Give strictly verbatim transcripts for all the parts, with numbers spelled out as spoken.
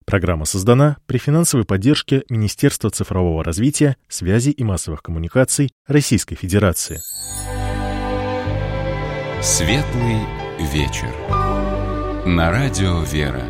Программа создана при финансовой поддержке Министерства цифрового развития, связи и массовых коммуникаций Российской Федерации. Светлый вечер. На радио «Вера».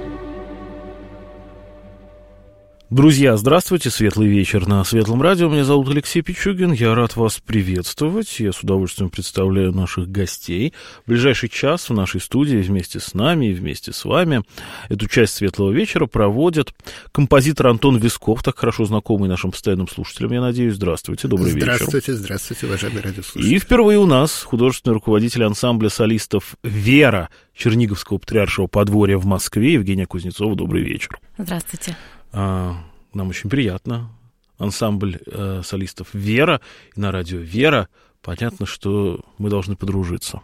Друзья, здравствуйте, светлый вечер на Светлом радио. Меня зовут Алексей Пичугин, я рад вас приветствовать. Я с удовольствием представляю наших гостей. В ближайший час в нашей студии вместе с нами и вместе с вами эту часть Светлого вечера проводит композитор Антон Висков, так хорошо знакомый нашим постоянным слушателям, я надеюсь. Здравствуйте, добрый вечер. Здравствуйте, здравствуйте, уважаемые радиослушатели. И впервые у нас художественный руководитель ансамбля солистов «Вера» Черниговского патриаршего подворья в Москве Евгения Кузнецова. Добрый вечер. Здравствуйте. Нам очень приятно. Ансамбль э, солистов «Вера» и на радио «Вера». Понятно, что мы должны подружиться.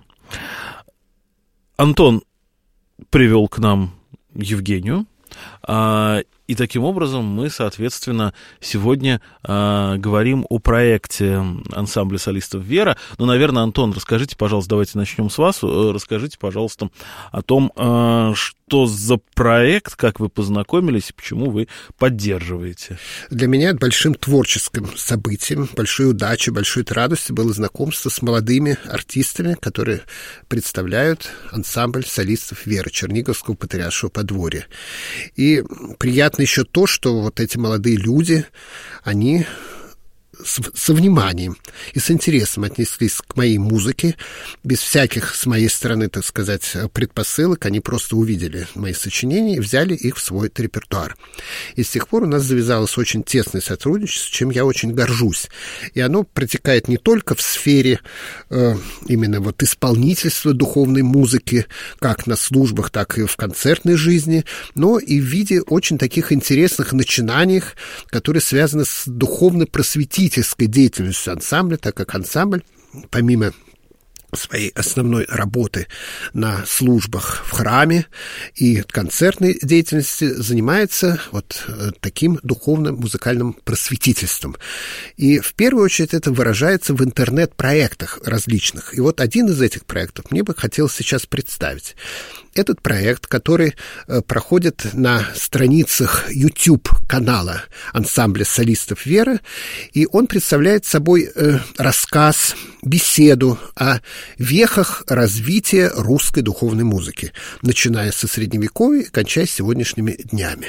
Антон привел к нам Евгению. А, и таким образом мы, соответственно, сегодня а, говорим о проекте ансамбля солистов «Вера». Ну, наверное, Антон, расскажите, пожалуйста, давайте начнем с вас. Расскажите, пожалуйста, о том, а, что за проект, как вы познакомились и почему вы поддерживаете. Для меня большим творческим событием, большой удачей, большой радостью было знакомство с молодыми артистами, которые представляют ансамбль солистов «Вера» Черниговского патриаршего подворья. И приятно еще то, что вот эти молодые люди, они с, со вниманием и с интересом отнеслись к моей музыке, без всяких, с моей стороны, так сказать, предпосылок. Они просто увидели мои сочинения и взяли их в свой репертуар. И с тех пор у нас завязалось очень тесное сотрудничество, чем я очень горжусь. И оно протекает не только в сфере э, именно вот исполнительства духовной музыки, как на службах, так и в концертной жизни, но и в виде очень таких интересных начинаний, которые связаны с духовно-просветительной деятельностью ансамбля, так как ансамбль, помимо своей основной работы на службах в храме и концертной деятельности, занимается вот таким духовным музыкальным просветительством. И в первую очередь это выражается в интернет-проектах различных. И вот один из этих проектов мне бы хотелось сейчас представить. Этот проект, который э, проходит на страницах YouTube-канала ансамбля солистов «Вера», и он представляет собой э, рассказ, беседу о вехах развития русской духовной музыки, начиная со Средневековья и кончая сегодняшними днями.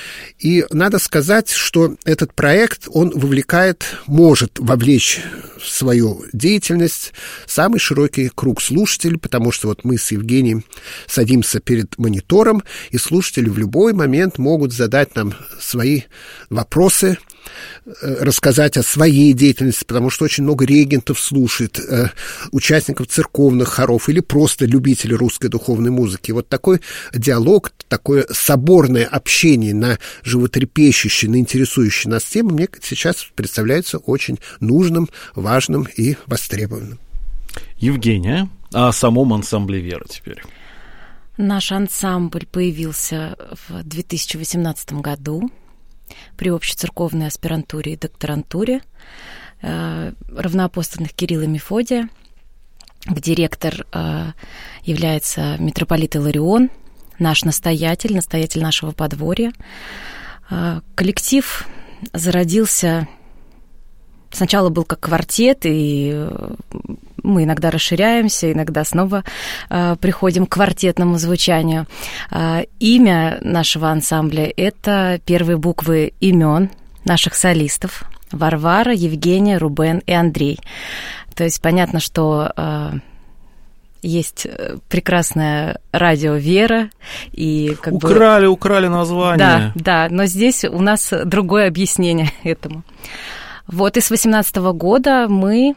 И надо сказать, что этот проект, он вовлекает, может вовлечь в свою деятельность самый широкий круг слушателей, потому что вот мы с Евгением садимся перед монитором, и слушатели в любой момент могут задать нам свои вопросы, рассказать о своей деятельности, потому что очень много регентов слушает, э, участников церковных хоров или просто любителей русской духовной музыки. Вот такой диалог, такое соборное общение на животрепещущие, на интересующие нас темы мне сейчас представляется очень нужным, важным и востребованным. Евгения, а о самом ансамбле «Вера» теперь? Наш ансамбль появился в две тысячи восемнадцатом году при общецерковной аспирантуре и докторантуре э, равноапостольных Кирилла и Мефодия, где директор э, является митрополит Иларион, наш настоятель, настоятель нашего подворья. Э, коллектив зародился... Сначала был как квартет, и мы иногда расширяемся, иногда снова э, приходим к квартетному звучанию. Э, имя нашего ансамбля – это первые буквы имен наших солистов – Варвара, Евгения, Рубен и Андрей. То есть понятно, что э, есть прекрасное радио «Вера». И как украли, бы... украли название. Да, да, но здесь у нас другое объяснение этому. Вот, и с восемнадцатого года мы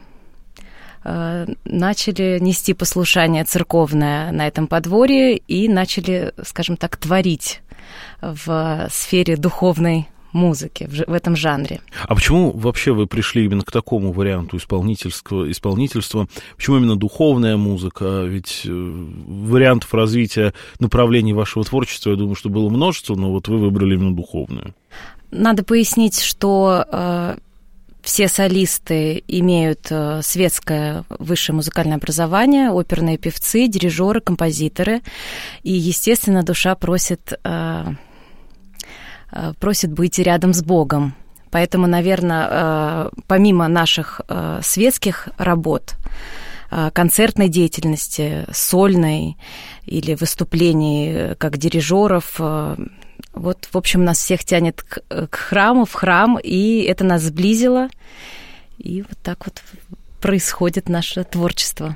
э, начали нести послушание церковное на этом подворье и начали, скажем так, творить в сфере духовной музыки, в, в этом жанре. А почему вообще вы пришли именно к такому варианту исполнительского, исполнительства? Почему именно духовная музыка? Ведь вариантов развития направлений вашего творчества, я думаю, что было множество, но вот вы выбрали именно духовную. Надо пояснить, что... Э, Все солисты имеют светское высшее музыкальное образование, оперные певцы, дирижеры, композиторы. И, естественно, душа просит э, просит быть рядом с Богом. Поэтому, наверное, помимо наших светских работ, концертной деятельности, сольной или выступлений как дирижеров, вот, в общем, нас всех тянет к, к храму, в храм, и это нас сблизило. И вот так вот происходит наше творчество.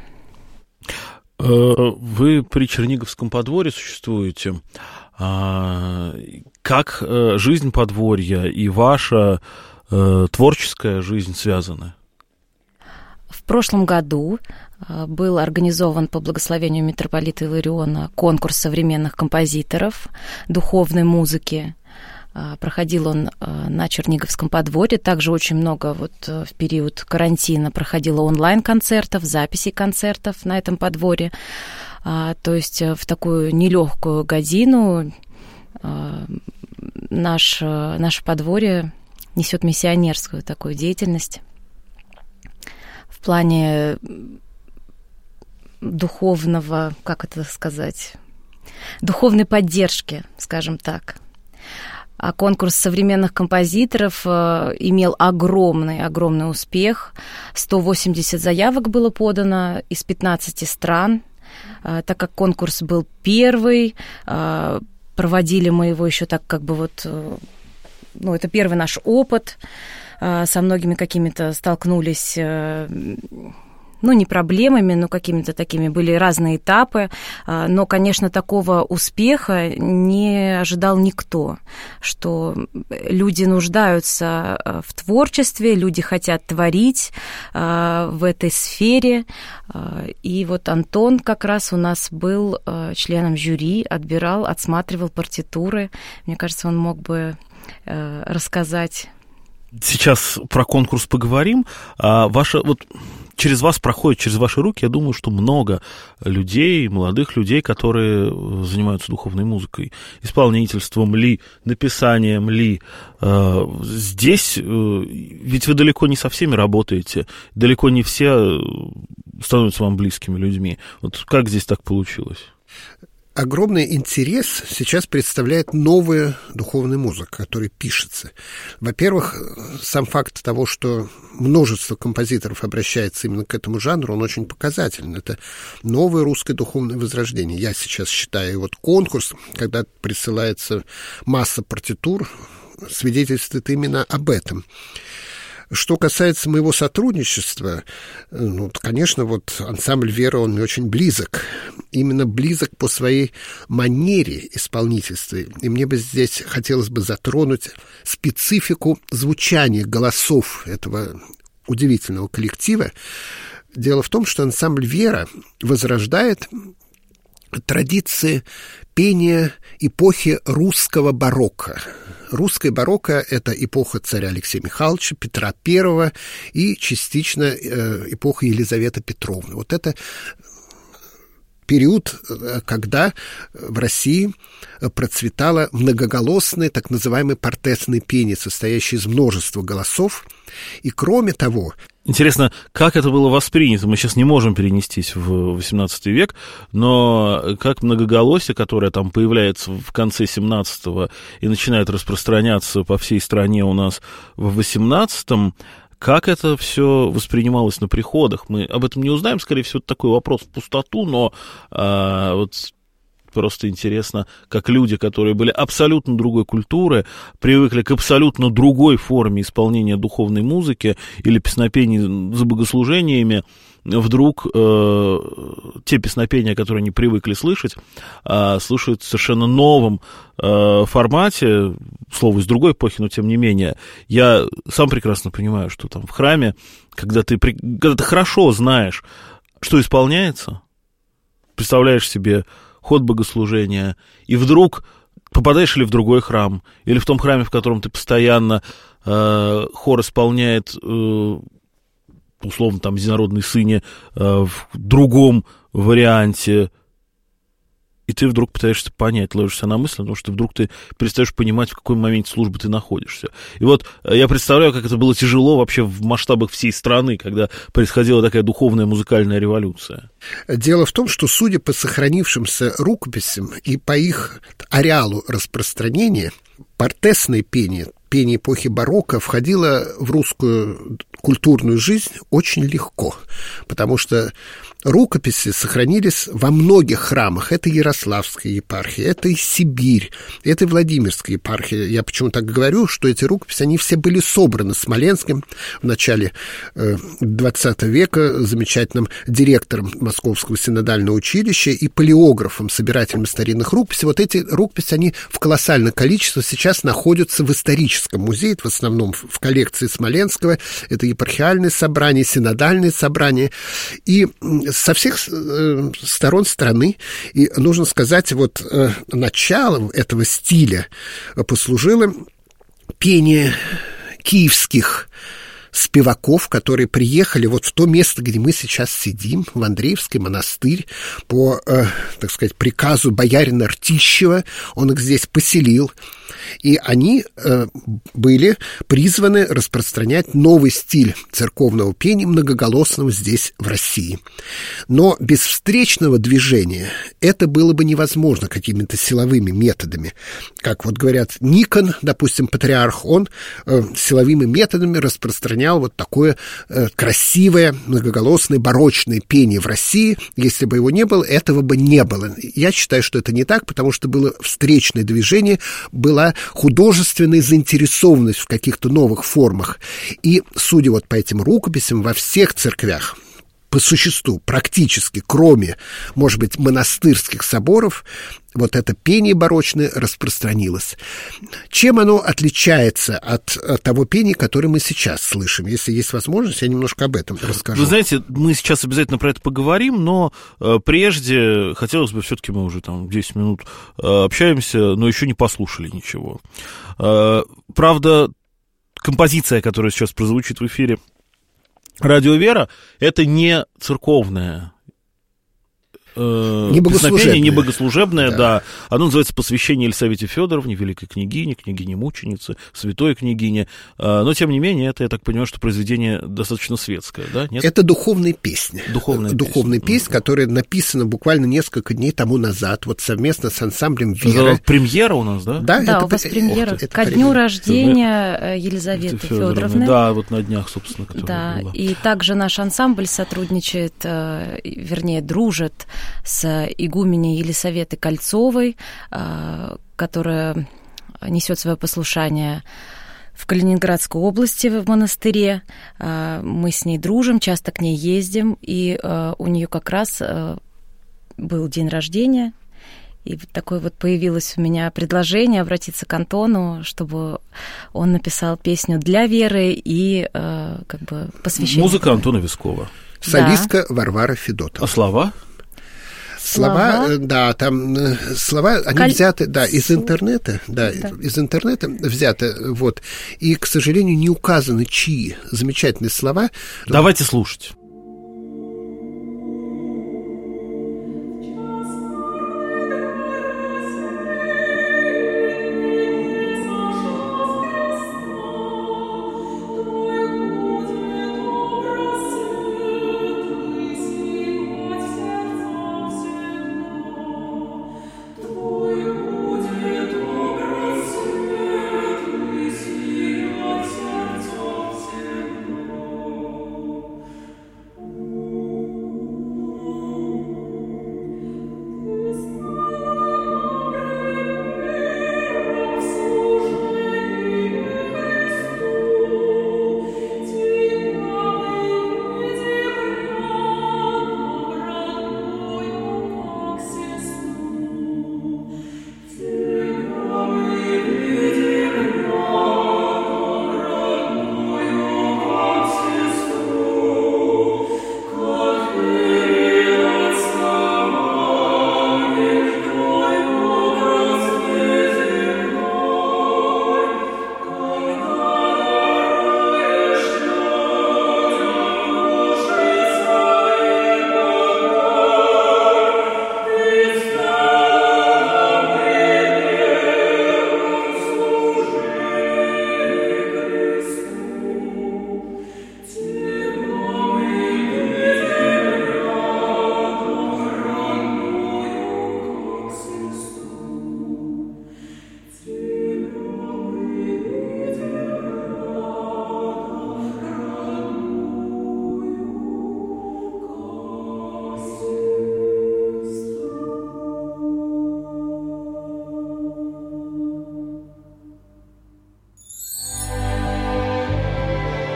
Вы при Черниговском подворье существуете. Как жизнь подворья и ваша творческая жизнь связаны? В прошлом году был организован по благословению митрополита Илариона конкурс современных композиторов духовной музыки. Проходил он на Черниговском подворье. Также очень много вот в период карантина проходило онлайн-концертов, записей концертов на этом подворье. То есть в такую нелегкую годину наш, наше подворье несет миссионерскую такую деятельность в плане духовного, как это сказать, духовной поддержки, скажем так. А конкурс современных композиторов имел огромный, огромный успех. сто восемьдесят заявок было подано из пятнадцати стран. Так как конкурс был первый, проводили мы его еще так как бы вот... Ну, это первый наш опыт. Со многими какими-то столкнулись... Ну, не проблемами, но какими-то такими были разные этапы. Но, конечно, такого успеха не ожидал никто, что люди нуждаются в творчестве, люди хотят творить в этой сфере. И вот Антон как раз у нас был членом жюри, отбирал, отсматривал партитуры. Мне кажется, он мог бы рассказать. Сейчас про конкурс поговорим. А ваша, вот через вас проходит, через ваши руки, я думаю, что много людей, молодых людей, которые занимаются духовной музыкой, исполнительством ли, написанием ли. Здесь ведь вы далеко не со всеми работаете, далеко не все становятся вам близкими людьми. Вот как здесь так получилось? Огромный интерес сейчас представляет новая духовная музыка, которая пишется. Во-первых, сам факт того, что множество композиторов обращается именно к этому жанру, он очень показателен. Это новое русское духовное возрождение. Я сейчас считаю, вот конкурс, когда присылается масса партитур, свидетельствует именно об этом. Что касается моего сотрудничества, ну, конечно, вот ансамбль «Вера», он мне очень близок. Именно близок по своей манере исполнительства. И мне бы здесь хотелось бы затронуть специфику звучания голосов этого удивительного коллектива. Дело в том, что ансамбль «Вера» возрождает традиции пения эпохи русского барокко. Русское барокко – это эпоха царя Алексея Михайловича, Петра Первого и частично эпоха Елизаветы Петровны. Вот это период, когда в России процветало многоголосное, так называемое портесное пение, состоящее из множества голосов. И кроме того... Интересно, как это было воспринято? Мы сейчас не можем перенестись в восемнадцатый век, но как многоголосие, которое там появляется в конце семнадцатого и начинает распространяться по всей стране у нас в восемнадцатом, как это все воспринималось на приходах? Мы об этом не узнаем, скорее всего, это такой вопрос в пустоту, но а, вот... Просто интересно, как люди, которые были абсолютно другой культуры, привыкли к абсолютно другой форме исполнения духовной музыки или песнопений за богослужениями, вдруг э, те песнопения, которые они привыкли слышать, э, слушают в совершенно новом э, формате, слово из другой эпохи, но тем не менее. Я сам прекрасно понимаю, что там в храме, когда ты, когда ты хорошо знаешь, что исполняется, представляешь себе ход богослужения, и вдруг попадаешь или в другой храм, или в том храме, в котором ты постоянно э, хор исполняет, э, условно, там, «Единородный сыне» э, в другом варианте, и ты вдруг пытаешься понять, ложишься на мысль, потому что вдруг ты перестаешь понимать, в какой моменте службы ты находишься. И вот я представляю, как это было тяжело вообще в масштабах всей страны, когда происходила такая духовная музыкальная революция. Дело в том, что, судя по сохранившимся рукописям и по их ареалу распространения, портесное пение, пение эпохи барокко, входило в русскую культурную жизнь очень легко, потому что рукописи сохранились во многих храмах. Это Ярославская епархия, это и Сибирь, это и Владимирская епархия. Я почему так говорю, что эти рукописи, они все были собраны Смоленским в начале двадцатого века замечательным директором Московского синодального училища и палеографом, собирателем старинных рукописей. Вот эти рукописи, они в колоссальном количестве сейчас находятся в историческом музее, в основном в коллекции Смоленского. Это епархиальные собрания, синодальные собрания. И со всех сторон страны, и нужно сказать, вот началом этого стиля послужило пение киевских спеваков, которые приехали вот в то место, где мы сейчас сидим, в Андреевский монастырь, по, э, так сказать, приказу боярина Ртищева. Он их здесь поселил. И они э, были призваны распространять новый стиль церковного пения, многоголосного здесь, в России. Но без встречного движения это было бы невозможно какими-то силовыми методами. Как вот говорят, Никон, допустим, патриарх, он э, силовыми методами распространял вот такое э, красивое, многоголосное, барочное пение в России. Если бы его не было, этого бы не было. Я считаю, что это не так, потому что было встречное движение, была художественная заинтересованность в каких-то новых формах. И, судя вот по этим рукописям, во всех церквях, по существу, практически, кроме, может быть, монастырских соборов, вот это пение барочное распространилось. Чем оно отличается от, от того пения, которое мы сейчас слышим? Если есть возможность, я немножко об этом расскажу. Вы знаете, мы сейчас обязательно про это поговорим, но э, прежде хотелось бы, все-таки мы уже там десять минут э, общаемся, но еще не послушали ничего. Э, правда, композиция, которая сейчас прозвучит в эфире Радио Вера, это не церковная не богослужебное, не богослужебное, да. да. Оно называется «Посвящение Елисавете Федоровне, великой княгине, княгине-мученице, святой княгине». Но, тем не менее, это, я так понимаю, что произведение достаточно светское, да? Нет? Это духовная песня. Духовная, духовная песня, песня, которая написана буквально несколько дней тому назад, вот совместно с ансамблем «Вера». Это премьера у нас, да? Да, да, это, у вас премьера. Это, ко дню рождения Елизаветы Федоровны. Да, вот на днях, собственно, которая да, была. И также наш ансамбль сотрудничает, вернее, дружит с игуменей Елисаветой Кольцовой, которая несет свое послушание в Калининградской области в монастыре. Мы с ней дружим, часто к ней ездим, и у нее как раз был день рождения. И такое вот появилось у меня предложение обратиться к Антону, чтобы он написал песню для Веры и как бы посвящение. Музыка Антона Вискова. Солистка да. Варвара Федотова. А слова? Слова, слова, да, там слова, они Коль... взяты, да, из интернета, да, да, из интернета взяты, вот, и, к сожалению, не указаны чьи замечательные слова. Давайте слушать.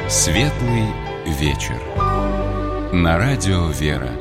Светлый вечер. На радио «Вера».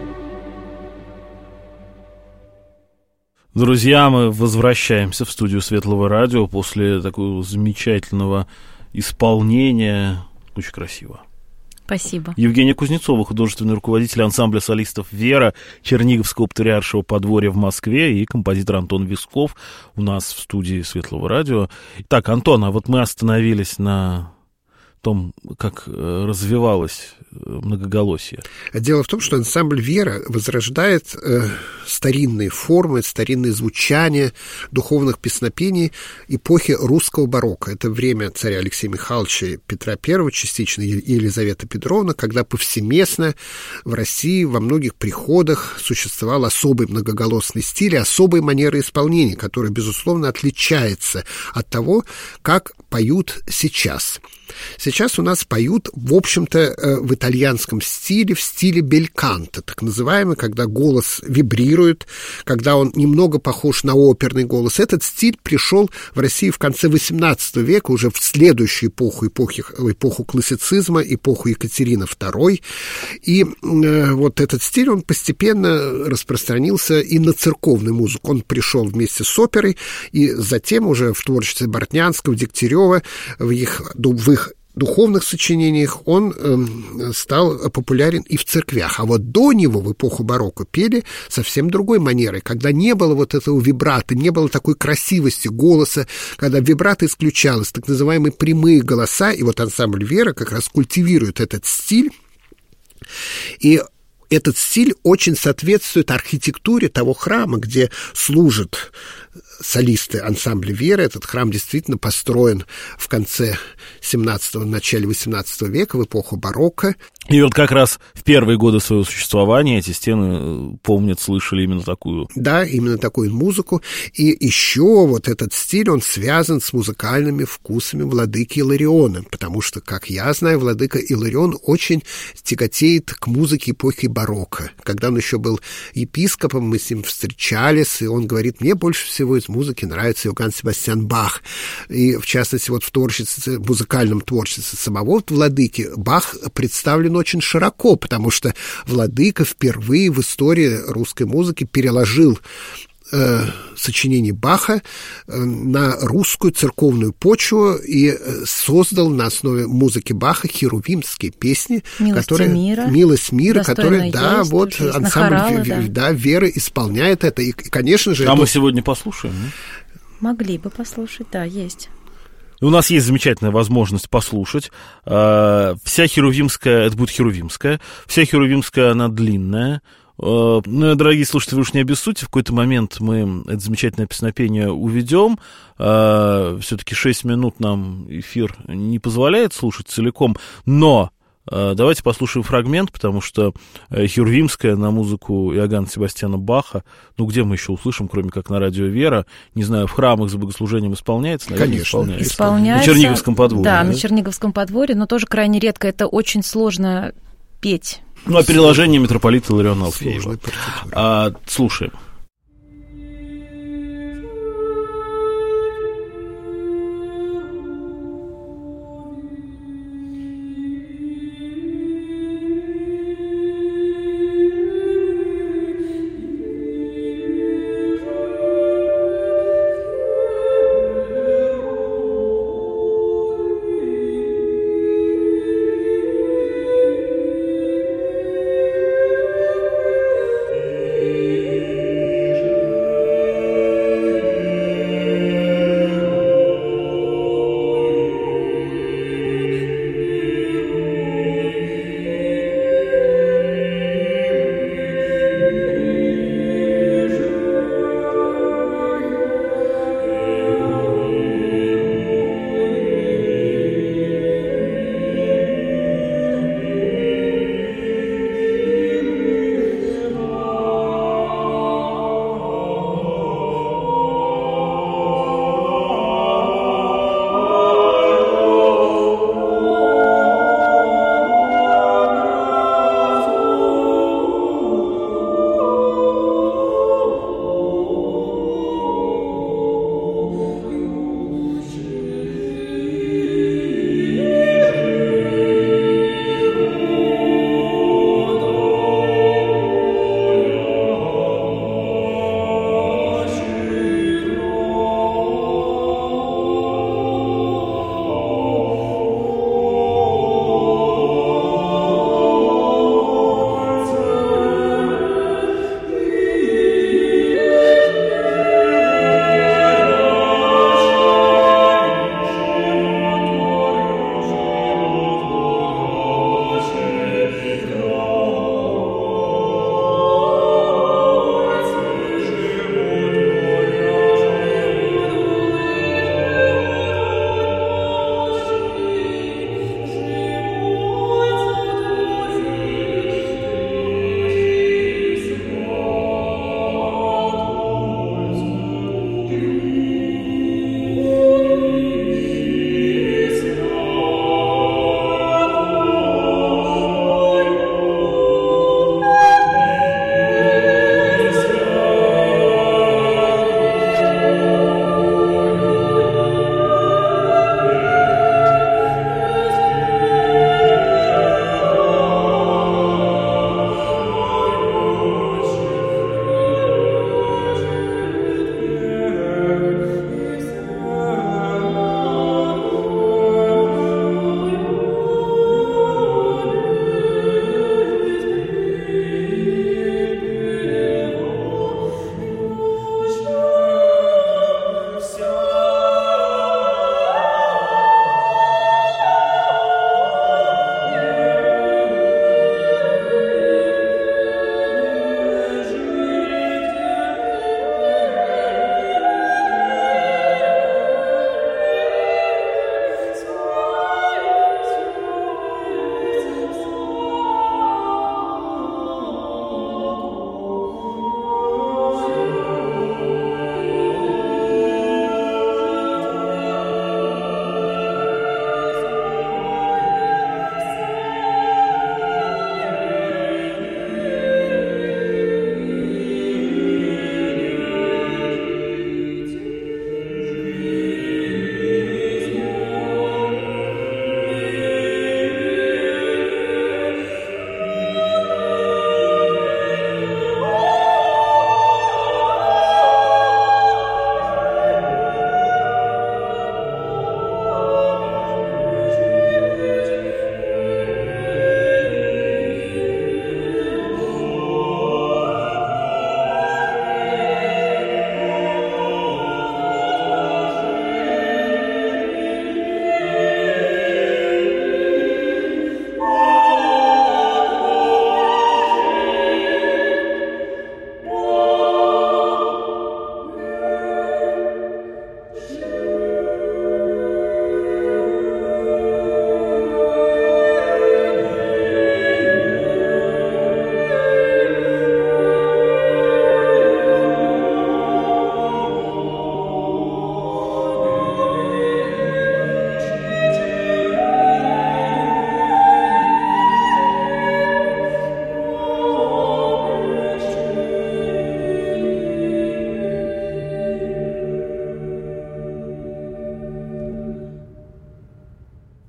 Друзья, мы возвращаемся в студию Светлого радио после такого замечательного исполнения. Очень красиво. Спасибо. Евгения Кузнецова, художественный руководитель ансамбля солистов «Вера» Черниговского патриаршего подворья в Москве, и композитор Антон Висков у нас в студии Светлого радио. Итак, Антон, а вот мы остановились на том, как развивалось многоголосие. Дело в том, что ансамбль «Вера» возрождает э, старинные формы, старинные звучания духовных песнопений эпохи русского барокко. Это время царя Алексея Михайловича и Петра Первого, частично Елизаветы Петровны, когда повсеместно в России во многих приходах существовал особый многоголосный стиль и особая манера исполнения, которая, безусловно, отличается от того, как поют сейчас. Сейчас у нас поют, в общем-то, в итальянском стиле, в стиле бельканто, так называемый, когда голос вибрирует, когда он немного похож на оперный голос. Этот стиль пришел в Россию в конце восемнадцатого века, уже в следующую эпоху, эпохи, эпоху классицизма, эпоху Екатерины Второй. И э, вот этот стиль, он постепенно распространился и на церковную музыку. Он пришел вместе с оперой, и затем уже в творчестве Бортнянского, Дегтярева, в их, в их духовных сочинениях он э, стал популярен и в церквях. А вот до него, в эпоху барокко, пели совсем другой манерой, когда не было вот этого вибрато, не было такой красивости голоса, когда вибрато исключалось, так называемые прямые голоса. И вот ансамбль «Вера» как раз культивирует этот стиль. И этот стиль очень соответствует архитектуре того храма, где служат солисты ансамбля «Вера». Этот храм действительно построен в конце семнадцатого, начале восемнадцатого века, в эпоху барокко. И вот как раз в первые годы своего существования эти стены, помнят, слышали именно такую. Да, именно такую музыку. И еще вот этот стиль, он связан с музыкальными вкусами владыки Илариона, потому что, как я знаю, владыка Иларион очень тяготеет к музыке эпохи барокко. Когда он еще был епископом, мы с ним встречались, и он говорит: мне больше всего из музыки нравится Иоганн Себастьян Бах. И, в частности, вот в творчестве, музыкальном творчестве самого владыки Бах представлен очень широко, потому что владыка впервые в истории русской музыки переложил э, сочинение Баха э, на русскую церковную почву и создал на основе музыки Баха херувимские песни, «Милость которые, мира», «Милость мира», которые, да, есть, вот ансамбль хоралы, да. Да, «Вера» исполняет это. И, конечно же... А это... мы сегодня послушаем, да? Могли бы послушать, да, есть. У нас есть замечательная возможность послушать. Вся херувимская, это будет херувимская, вся херувимская, она длинная. Ну, дорогие слушатели, вы уж не обессудьте, в какой-то момент мы это замечательное песнопение уведем. Все-таки шесть минут нам эфир не позволяет слушать целиком, но давайте послушаем фрагмент, потому что херувимская на музыку Иоганна Себастьяна Баха, ну, где мы еще услышим, кроме как на радио «Вера», не знаю, в храмах за богослужением исполняется? Наверное, конечно. Исполняется. Исполняется. На Черниговском подворье. Да, да, на Черниговском подворье, но тоже крайне редко, это очень сложно петь. Ну, а переложение митрополита Илариона Алфеева. А, слушаем.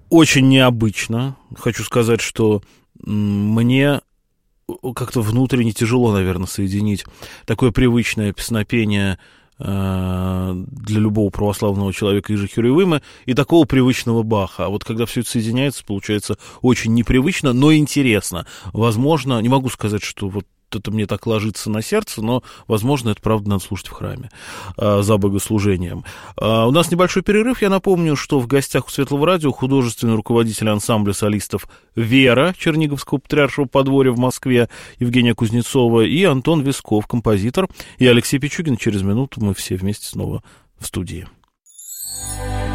очень необычно. Хочу сказать, что мне как-то внутренне тяжело, наверное, соединить такое привычное песнопение для любого православного человека Ижи Херувима и такого привычного Баха. А вот когда все это соединяется, получается очень непривычно, но интересно. Возможно, не могу сказать, что вот это мне так ложится на сердце, но, возможно, это правда надо слушать в храме а, за богослужением. А, у нас небольшой перерыв. Я напомню, что в гостях у Светлого радио художественный руководитель ансамбля солистов «Вера» Черниговского патриаршего подворья в Москве Евгения Кузнецова и Антон Висков, композитор, и Алексей Пичугин. Через минуту мы все вместе снова в студии.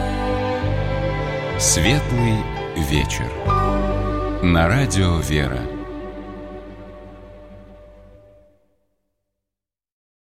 Светлый вечер. На радио «Вера».